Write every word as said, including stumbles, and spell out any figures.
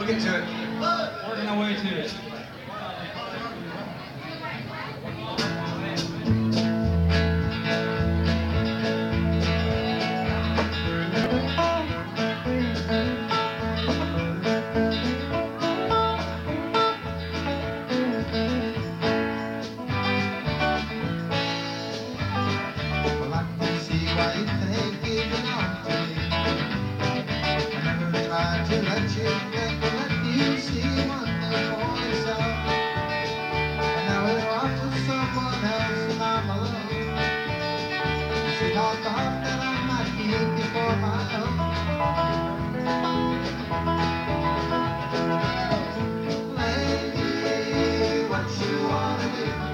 get to it. Working our way to it. Well, I can see why you think giving up to me. I never tried to let you think or let you see one thing for yourself. And now you're off to someone else and I'm alone. You should have thought that I might be looking for my own. Lady, what you wanna do?